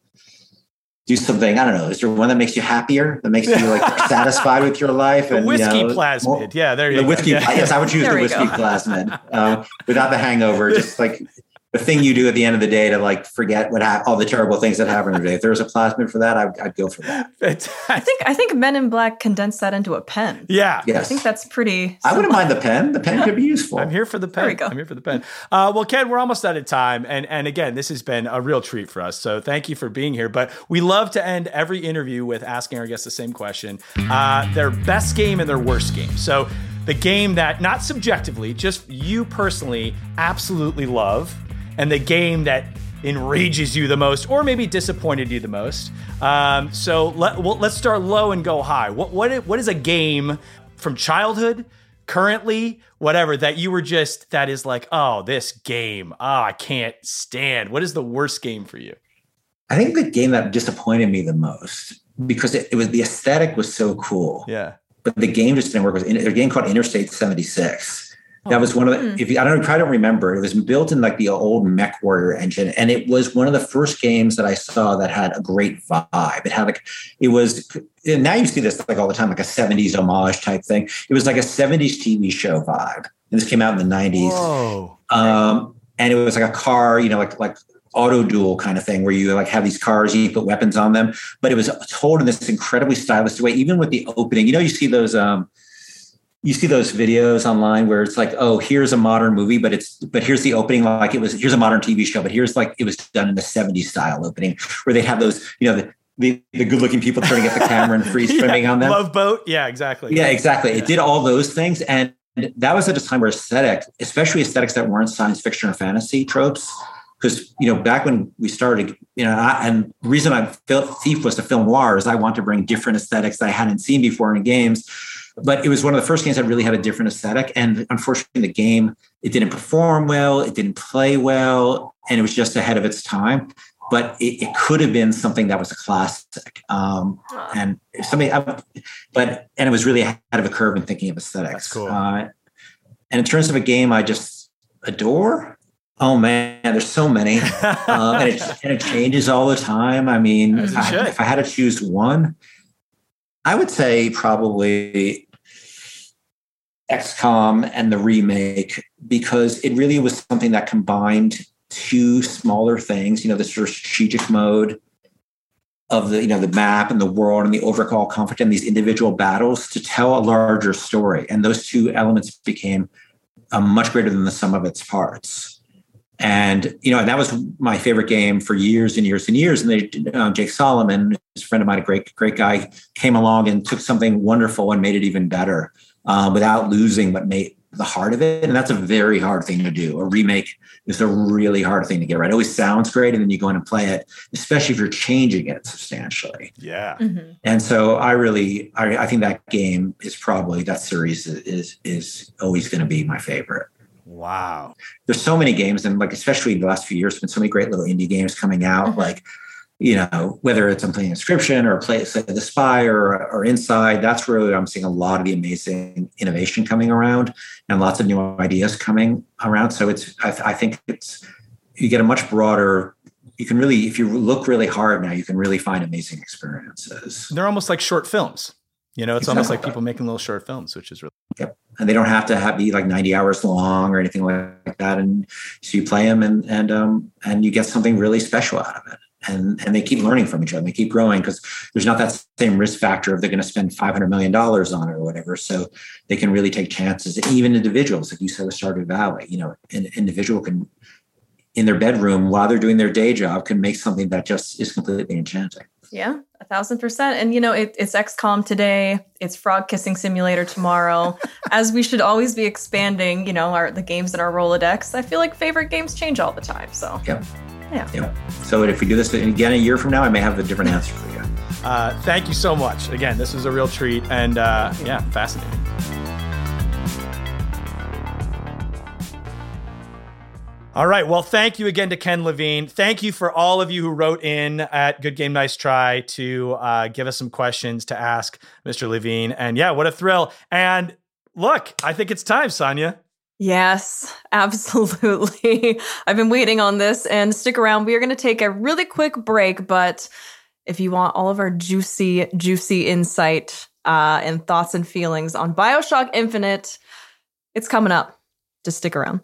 do something. I don't know. Is there one that makes you happier? That makes you like satisfied with your life? The and whiskey you know, plasmid. more, Yeah, there you the go. whiskey. Yeah. Yes, I would choose There the we whiskey go. plasmid um, without the hangover. Just like the thing you do at the end of the day to like forget what ha- all the terrible things that happened today. If there was a plasmid for that, I'd, I'd go for that. Fantastic. I think I think Men in Black condensed that into a pen. Yeah. Yes, I think that's pretty. I wouldn't simple. mind the pen. The pen could be useful. I'm here for the pen. There we go. I'm here for the pen. Uh, well, Ken, we're almost out of time. And, and again, this has been a real treat for us. So thank you for being here. But we love to end every interview with asking our guests the same question. Uh, their best game and their worst game. So the game that, not subjectively, just you personally absolutely love, and the game that enrages you the most, or maybe disappointed you the most. Um, so let, well, let's start low and go high. What what is, what is a game from childhood, currently, whatever, that you were just, that is like, oh, this game, oh, I can't stand. What is the worst game for you? I think the game that disappointed me the most, because it, it was the aesthetic was so cool, Yeah. but the game just didn't work. Was in, a game called Interstate seventy-six. That was one of the, if you, I don't I don't remember, it was built in like the old MechWarrior engine. And it was one of the first games that I saw that had a great vibe. It had like, it was, and now you see this like all the time, like a seventies homage type thing. It was like a seventies T V show vibe. And this came out in the nineties. Whoa. Um, and it was like a car, you know, like, like auto duel kind of thing where you like have these cars, you put weapons on them, but it was told in this incredibly stylistic way, even with the opening. You know, you see those, um, You see those videos online where it's like, oh, here's a modern movie, but it's but here's the opening, like it was, here's a modern T V show, but here's like it was done in the seventies style opening where they have those, you know, the the, the good looking people turning at the camera and freeze framming yeah, on them. Love Boat. Yeah, exactly. Yeah, exactly. Yeah. It did all those things. And that was at a time where aesthetics, especially aesthetics that weren't science fiction or fantasy tropes, because, you know, back when we started, you know, I, and the reason I felt Thief was to film noir is I want to bring different aesthetics that I hadn't seen before in games. But it was one of the first games that really had a different aesthetic. And unfortunately, the game, it didn't perform well. It didn't play well. And it was just ahead of its time. But it, it could have been something that was a classic. Um, and something, but, and it was really ahead of a curve in thinking of aesthetics. That's cool. Uh, and in terms of a game I just adore, oh man, there's so many. uh, and, it, and it changes all the time. I mean, As it I, should. if I had to choose one, I would say probably X COM and the remake because it really was something that combined two smaller things, you know, the sort of strategic mode of the, you know, the map and the world and the overall conflict and these individual battles to tell a larger story. And those two elements became um, much greater than the sum of its parts. And, you know, and that was my favorite game for years and years and years. And they, uh, Jake Solomon, his friend of mine, a great, great guy, came along and took something wonderful and made it even better uh, without losing what made the heart of it. And that's a very hard thing to do. A remake is a really hard thing to get right. It always sounds great. And then you go in and play it, especially if you're changing it substantially. Yeah. Mm-hmm. And so I really, I, I think that game is probably, that series is, is, is always going to be my favorite. Wow. There's so many games. And like, especially in the last few years, there's been so many great little indie games coming out. Mm-hmm. Like, you know, whether it's I'm playing Inscription or play say, The Spy or, or Inside, that's really, I'm seeing a lot of the amazing innovation coming around and lots of new ideas coming around. So it's, I, I think it's, you get a much broader, you can really, if you look really hard now, you can really find amazing experiences. They're almost like short films. You know, it's exactly. almost like people making little short films, which is really. Yep. And they don't have to have, be like ninety hours long or anything like that. And so you play them and, and, um, and you get something really special out of it. And and they keep learning from each other. They keep growing because there's not that same risk factor of they're going to spend five hundred million dollars on it or whatever. So they can really take chances. And even individuals, like you said with Stardew Valley, you know, an individual can, in their bedroom while they're doing their day job, can make something that just is completely enchanting. Yeah, a thousand percent. And, you know, it, it's X COM today. It's Frog Kissing Simulator tomorrow. As we should always be expanding, you know, our the games in our Rolodex. I feel like favorite games change all the time. So, yep. Yeah. Yeah. So if we do this again a year from now, I may have a different answer for you. Uh, thank you so much. Again, this was a real treat and uh, yeah, fascinating. All right. Well, thank you again to Ken Levine. Thank you for all of you who wrote in at Good Game Nice Try to uh, give us some questions to ask Mister Levine. And yeah, what a thrill. And look, I think it's time, Sonia. Yes, absolutely. I've been waiting on this, and stick around. We are going to take a really quick break, but if you want all of our juicy, juicy insight uh, and thoughts and feelings on BioShock Infinite, it's coming up. Just stick around.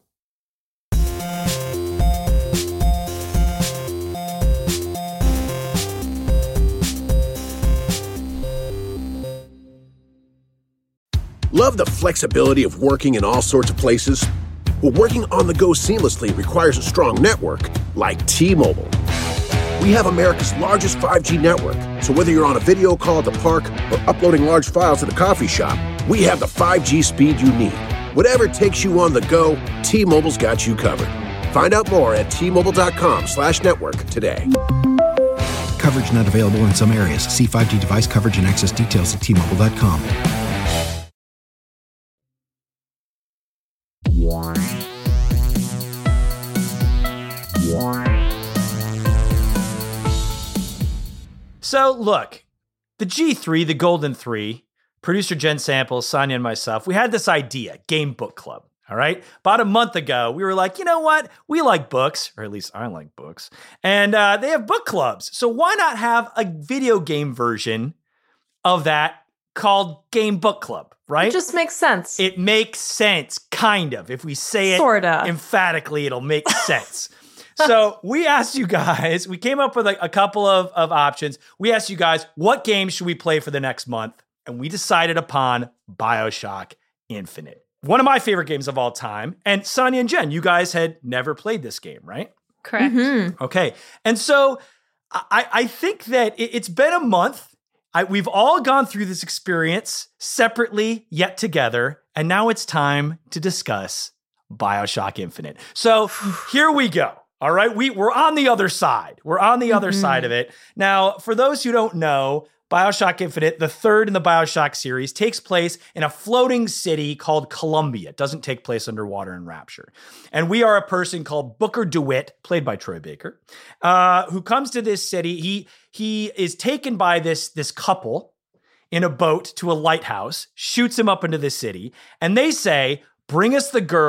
Love the flexibility of working in all sorts of places? Well, working on the go seamlessly requires a strong network like T-Mobile. We have America's largest five G network, so whether you're on a video call at the park or uploading large files at a coffee shop, we have the five G speed you need. Whatever takes you on the go, T-Mobile's got you covered. Find out more at T-Mobile.com slash network today. Coverage not available in some areas. See five G device coverage and access details at T Mobile dot com. So look, the G three, the Golden Three, producer Jen Samples, Sonia, and myself, we had this idea, Game Book Club. All right. About a month ago, we were like, you know what? We like books, or at least I like books. And uh, they have book clubs. So why not have a video game version of that called Game Book Club, right? It just makes sense. It makes sense, kind of. If we say it Sorta. emphatically, it'll make sense. So we asked you guys, we came up with a, a couple of, of options. We asked you guys, what games should we play for the next month? And we decided upon BioShock Infinite. One of my favorite games of all time. And Sonia and Jen, you guys had never played this game, right? Correct. Mm-hmm. Okay. And so I, I think that it, it's been a month. I, we've all gone through this experience separately, yet together. And now it's time to discuss BioShock Infinite. So here we go. All right. We, we're on the other side. We're on the other mm-hmm. side of it. Now, for those who don't know, BioShock Infinite, the third in the BioShock series, takes place in a floating city called Columbia. It doesn't take place underwater in Rapture. And we are a person called Booker DeWitt, played by Troy Baker, uh, who comes to this city. He he is taken by this, this couple in a boat to a lighthouse, shoots him up into the city, and they say, bring us the girl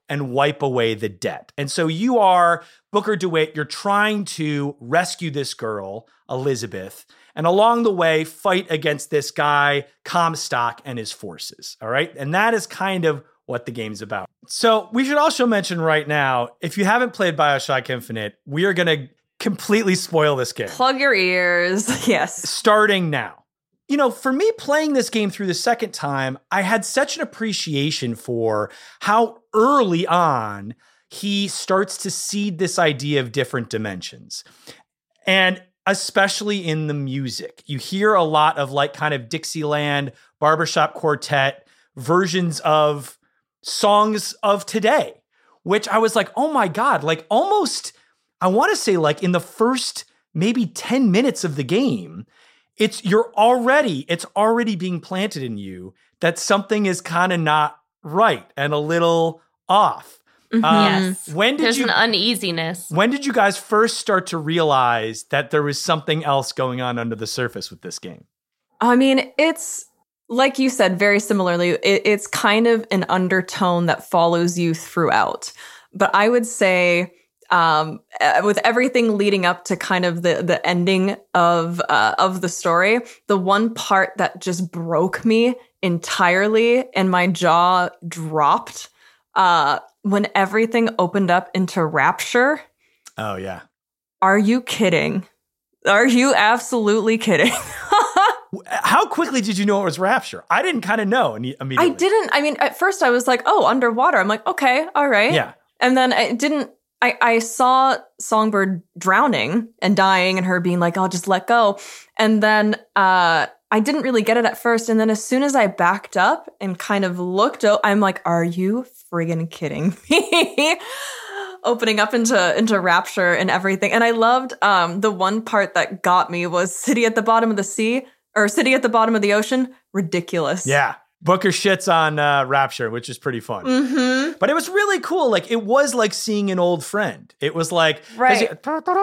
and wipe away the debt. And so you are Booker DeWitt. You're trying to rescue this girl, Elizabeth, and along the way, fight against this guy, Comstock, and his forces. All right. And that is kind of what the game's about. So we should also mention right now, if you haven't played BioShock Infinite, we are going to completely spoil this game. Plug your ears. Yes. Starting now. You know, for me, playing this game through the second time, I had such an appreciation for how early on he starts to seed this idea of different dimensions. And especially in the music, you hear a lot of like kind of Dixieland, barbershop quartet versions of songs of today, which I was like, oh my God, like almost, I want to say like in the first maybe ten minutes of the game, it's, you're already, it's already being planted in you that something is kind of not right and a little off. Mm-hmm. Um, yes. When did There's you, an uneasiness. When did you guys first start to realize that there was something else going on under the surface with this game? I mean, it's like you said, very similarly, it, it's kind of an undertone that follows you throughout. But I would say um, with everything leading up to kind of the, the ending of uh, of the story, the one part that just broke me entirely and my jaw dropped uh, when everything opened up into Rapture. Oh, yeah. Are you kidding? Are you absolutely kidding? How quickly did you know it was Rapture? I didn't kind of know immediately. I didn't. I mean, at first I was like, oh, underwater. I'm like, okay, all right. Yeah. And then I didn't, I, I saw Songbird drowning and dying and her being like, I'll just let go. And then uh, I didn't really get it at first. And then as soon as I backed up and kind of looked, oh, I'm like, are you friggin' kidding me? Opening up into into Rapture and everything. And I loved um, the one part that got me was City at the Bottom of the Sea. Or City at the Bottom of the Ocean, ridiculous. Yeah. Booker shits on uh, Rapture, which is pretty fun. Mm-hmm. But it was really cool. Like, it was like seeing an old friend. It was like, right. You,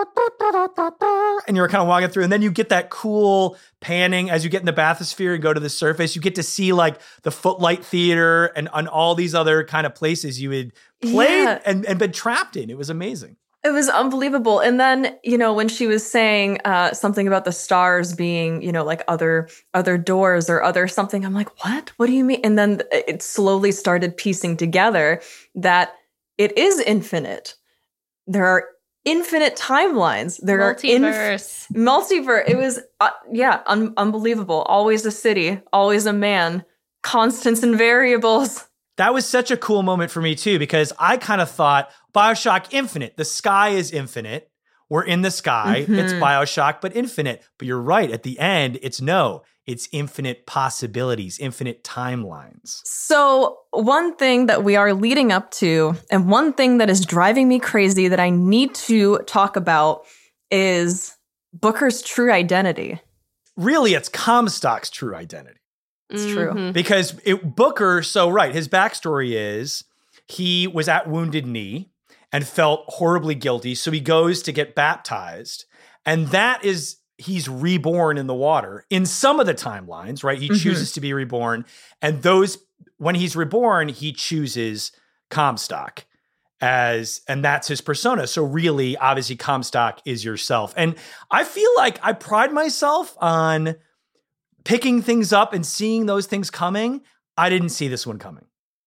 and you were kind of walking through, and then you get that cool panning as you get in the bathysphere and go to the surface. You get to see like the Footlight Theater and, and all these other kind of places you had played yeah. and, and been trapped in. It was amazing. It was unbelievable. And then, you know, when she was saying uh, something about the stars being, you know, like other other doors or other something, I'm like, what? What do you mean? And then it slowly started piecing together that it is infinite. There are infinite timelines. There multiverse. are inf- multiverse. It was, uh, yeah, un- unbelievable. Always a city, always a man, constants and variables. That was such a cool moment for me too, because I kind of thought BioShock Infinite, the sky is infinite. We're in the sky. Mm-hmm. It's BioShock, but infinite. But you're right. At the end, it's no, it's infinite possibilities, infinite timelines. So one thing that we are leading up to, and one thing that is driving me crazy that I need to talk about is Booker's true identity. Really, it's Comstock's true identity. It's true. Mm-hmm. Because it, Booker, so right, his backstory is he was at Wounded Knee and felt horribly guilty. So he goes to get baptized. And that is, he's reborn in the water in some of the timelines, right? He mm-hmm. chooses to be reborn. And those, when he's reborn, he chooses Comstock as, and that's his persona. So really, obviously, Comstock is yourself. And I feel like I pride myself on picking things up and seeing those things coming. I didn't see this one coming.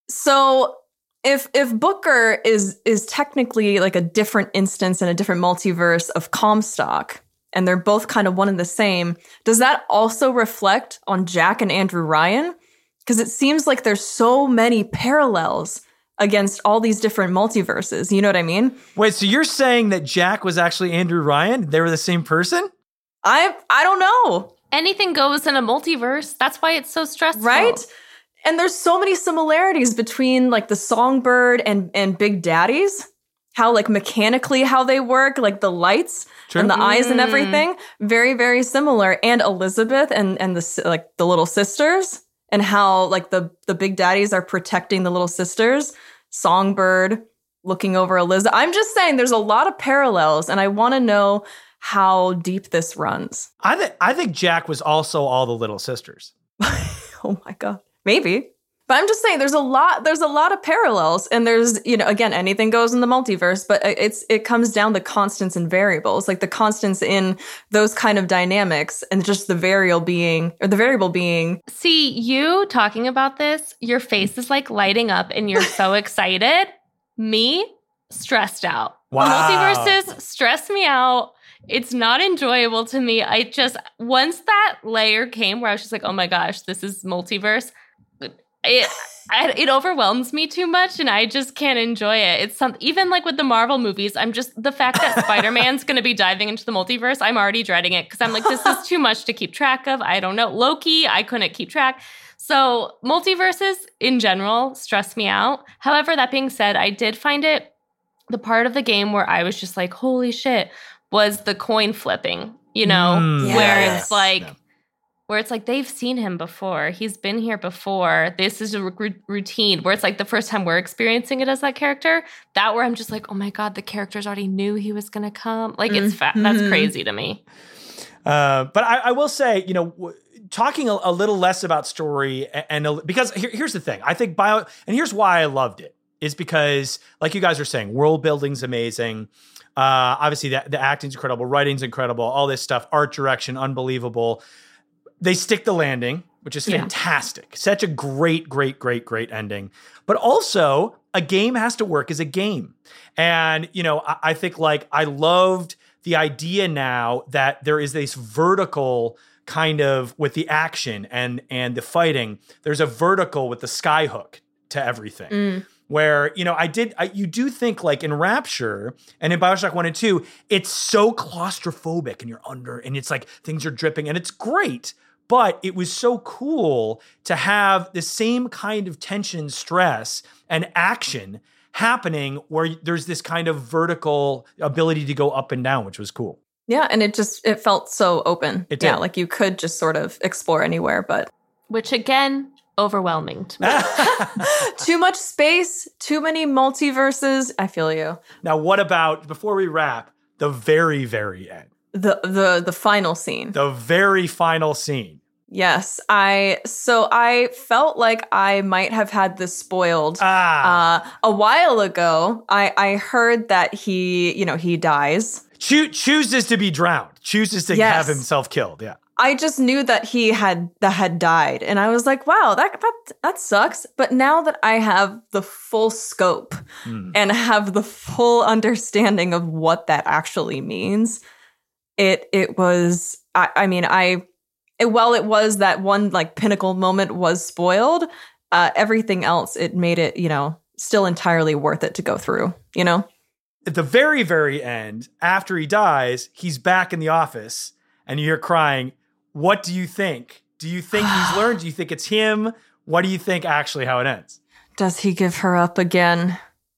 So if if Booker is is technically like a different instance in a different multiverse of Comstock, and they're both kind of one and the same, does that also reflect on Jack and Andrew Ryan? Because it seems like there's so many parallels against all these different multiverses. You know what I mean? Wait, so you're saying that Jack was actually Andrew Ryan? They were the same person? I I don't know. Anything goes in a multiverse. That's why it's so stressful. Right? And there's so many similarities between like the Songbird and, and Big Daddies. How like mechanically how they work, like the lights True. and the mm. eyes and everything. Very, very similar. And Elizabeth and, and the like the little sisters and how like the, the Big Daddies are protecting the little sisters. Songbird looking over Elizabeth. I'm just saying there's a lot of parallels and I want to know how deep this runs. I think I think Jack was also all the little sisters. Oh my God. Maybe. But But I'm just saying there's a lot there's a lot of parallels, and there's, you know, again, anything goes in the multiverse, but it's it comes down to constants and variables, like the constants in those kind of dynamics, and just the variable being or the variable being. See, you talking about this, your face is like lighting up and you're so excited. Me, stressed out. Wow. Multiverses stress me out. It's not enjoyable to me. I just, once that layer came where I was just like, oh my gosh, this is multiverse, it I, it overwhelms me too much, and I just can't enjoy it. It's some, even like with the Marvel movies, I'm just, the fact that Spider-Man's going to be diving into the multiverse, I'm already dreading it because I'm like, this is too much to keep track of. I don't know. Loki, I couldn't keep track. So multiverses in general stress me out. However, that being said, I did find it, the part of the game where I was just like, holy shit, was the coin flipping, you know, Mm, where yes. it's like, Yeah. where it's like, they've seen him before. He's been here before. This is a r- routine, where it's like the first time we're experiencing it as that character, that where I'm just like, oh my God, the characters already knew he was going to come. Like, it's fa- that's crazy to me. Uh, but I, I will say, you know, w- talking a, a little less about story and, and a, because here, here's the thing. I think bio, and here's why I loved it, is because, like you guys are saying, world building's amazing. Uh, obviously, the, the acting's incredible, writing's incredible, all this stuff, art direction, unbelievable. They stick the landing, which is Yeah. fantastic. Such a great, great, great, great ending. But also, a game has to work as a game. And, you know, I, I think like I loved the idea now that there is this vertical kind of with the action and and the fighting. There's a vertical with the skyhook to everything. Mm. Where, you know, I did, I, you do think like in Rapture and in Bioshock one and two, it's so claustrophobic and you're under and it's like things are dripping and it's great. But it was so cool to have the same kind of tension, stress, and action happening where there's this kind of vertical ability to go up and down, which was cool. Yeah, and it just it felt so open. It Yeah, did. like you could just sort of explore anywhere, but Which again, overwhelming to me. too much space, too many multiverses. I feel you. Now, what about, before we wrap, the very, very end? The the the final scene. The very final scene. Yes, I so I felt like I might have had this spoiled Ah. uh, a while ago. I I heard that he, you know, he dies. Choo- chooses to be drowned, chooses to Yes. have himself killed. Yeah. I just knew that he had that had died, and I was like, "Wow, that that that sucks." But now that I have the full scope Hmm. and have the full understanding of what that actually means, it it was. I, I mean, I it, while it was that one like pinnacle moment was spoiled, uh, everything else it made it, you know, still entirely worth it to go through. You know, At the very, very end, after he dies, he's back in the office and you're crying. What do you think? Do you think he's learned? Do you think it's him? What do you think actually how it ends? does he give her up again?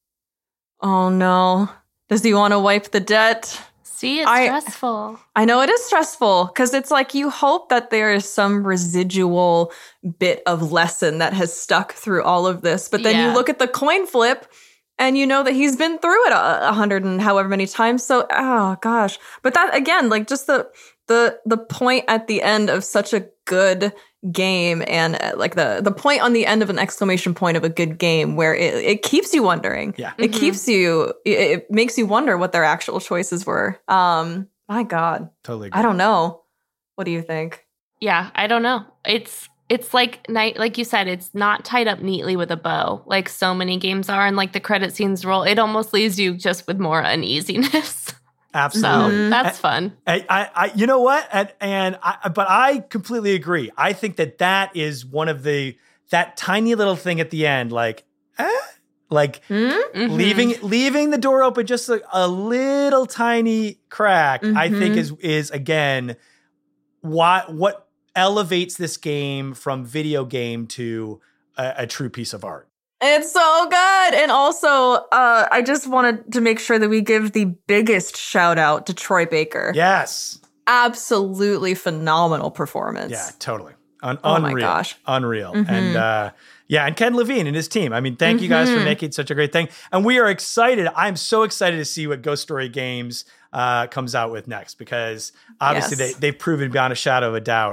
Oh no. Does he want to wipe the debt? See, it's I- stressful. I know it is stressful because it's like you hope that there is some residual bit of lesson that has stuck through all of this. But then Yeah. you look at the coin flip and you know that he's been through it a, a hundred and however many times. So, oh gosh. But that again, like just the the the point at the end of such a good game and uh, like the the point on the end of an exclamation point of a good game where it, it keeps you wondering. Yeah. It Mhm. keeps you, it, it makes you wonder what their actual choices were. Um, my God. Totally agree. I don't know. What do you think? Yeah, I don't know. It's it's like night, like you said, it's not tied up neatly with a bow, like so many games are, and like the credit scenes roll. It almost leaves you just with more uneasiness. So Absolutely. Mhm. that's fun. I, I, I, you know what? And, and I, but I completely agree. I think that that is one of the, that tiny little thing at the end, like, eh? like Hmm? Mhm. leaving, leaving the door open just a, a little tiny crack, I think Mhm. is, is again, what, what elevates this game from video game to a, a true piece of art. It's so good. And also, uh, I just wanted to make sure that we give the biggest shout out to Troy Baker. Yes. Absolutely phenomenal performance. Yeah, totally. Un- Oh my unreal. gosh. Unreal. Mhm. And uh, yeah, and Ken Levine and his team. I mean, thank you guys for Mhm. making such a great thing. And we are excited. I'm so excited to see what Ghost Story Games uh, comes out with next because obviously Yes. they, they've proven beyond a shadow of a doubt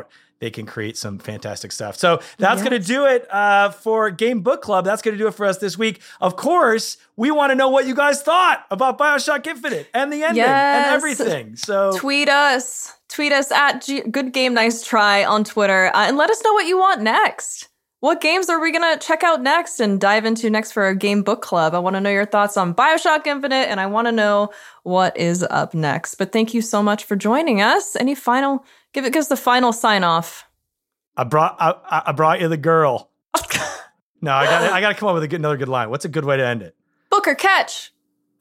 they can create some fantastic stuff. So that's Yes. going to do it uh, for Game Book Club. That's going to do it for us this week. Of course, we want to know what you guys thought about BioShock Infinite and the ending Yes. and everything. So Tweet us. Tweet us at G- Good Game Nice Try on Twitter uh, and let us know what you want next. What games are we going to check out next and dive into next for our Game Book Club? I want to know your thoughts on BioShock Infinite, and I want to know what is up next. But thank you so much for joining us. Any final, give it, give us the final sign off. I brought I, I brought you the girl. No, I got I got to come up with a good, another good line. What's a good way to end it? Booker catch.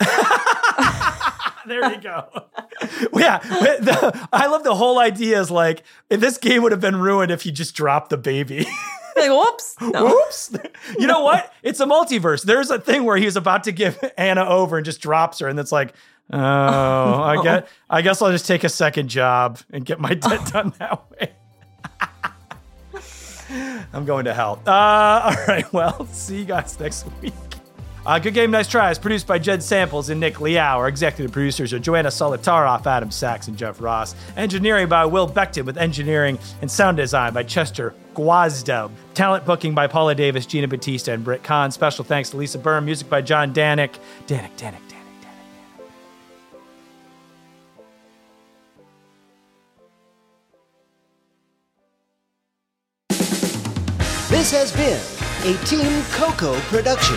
There you go. Yeah, the, I love the whole idea is like, this game would have been ruined if you just dropped the baby. Like, whoops. No. Whoops. You know what? It's a multiverse. There's a thing where he's about to give Anna over and just drops her. And it's like, oh, I guess, I guess I'll just take a second job and get my debt done that way. I'm going to hell. Uh, all right. Well, see you guys next week. Uh, Good Game Nice Try is produced by Jed Samples and Nick Liao. Our executive producers are Joanna Solitaroff, Adam Sachs, and Jeff Ross. Engineering by Will Beckton, with engineering and sound design by Chester Guazdo. Talent booking by Paula Davis, Gina Batista, and Britt Kahn. Special thanks to Lisa Byrne. Music by John Danik. Danik, Danik, Danik, Danik. This has been a Team Coco production.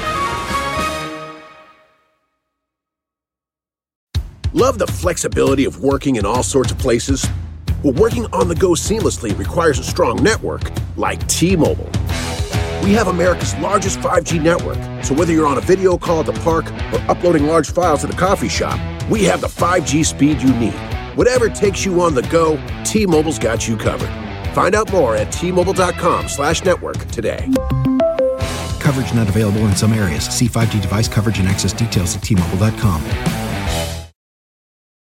Love the flexibility of working in all sorts of places? Well, working on the go seamlessly requires a strong network like T-Mobile. We have America's largest five G network, so whether you're on a video call at the park or uploading large files at a coffee shop, we have the five G speed you need. Whatever takes you on the go, T-Mobile's got you covered. Find out more at T-Mobile.com slash network today. Coverage not available in some areas. See five G device coverage and access details at T Mobile dot com.